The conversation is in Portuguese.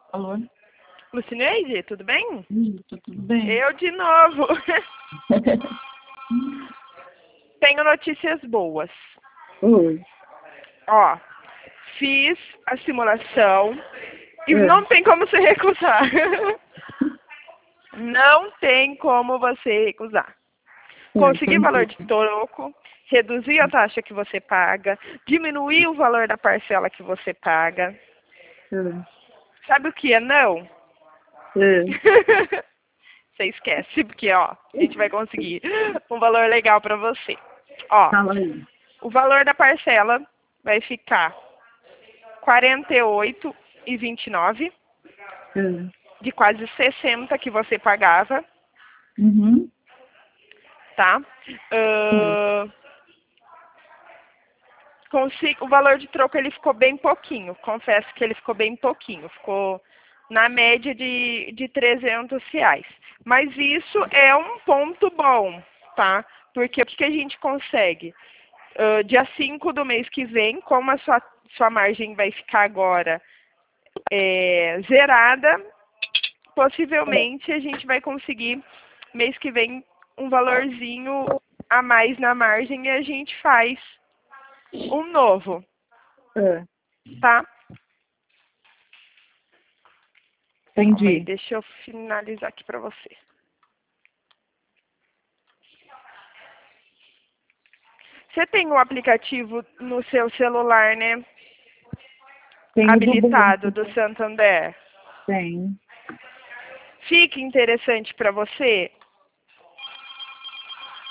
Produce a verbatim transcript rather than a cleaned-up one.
Alô? Lucineide, tudo bem? Hum, tá tudo bem? Eu de novo. Tenho notícias boas. Oi. Ó, fiz a simulação e É. não tem como se recusar. Não tem como você recusar. É, Conseguir então, valor de troco, reduzir a taxa que você paga, diminuir o valor da parcela que você paga. é. Sabe o que é não? É. Você esquece, porque ó, a gente vai conseguir um valor legal para você. Ó, Fala aí. o valor da parcela vai ficar quarenta e oito reais e vinte e nove centavos, É. de quase sessenta que você pagava, Uhum. tá? Sim. Ahn, consigo, o valor de troco ele ficou bem pouquinho, confesso que ele ficou bem pouquinho, ficou na média de, de trezentos reais. Mas isso é um ponto bom, tá? Porque o que, que a gente consegue? Uh, dia cinco do mês que vem, como a sua, sua margem vai ficar agora é, zerada, possivelmente a gente vai conseguir mês que vem um valorzinho a mais na margem e a gente faz um novo, É. tá? Calma aí, Entendi. deixa eu finalizar aqui pra você. Você tem o aplicativo no seu celular, né? Tenho do Habilitado banco. do Santander. Tem. Fica interessante para você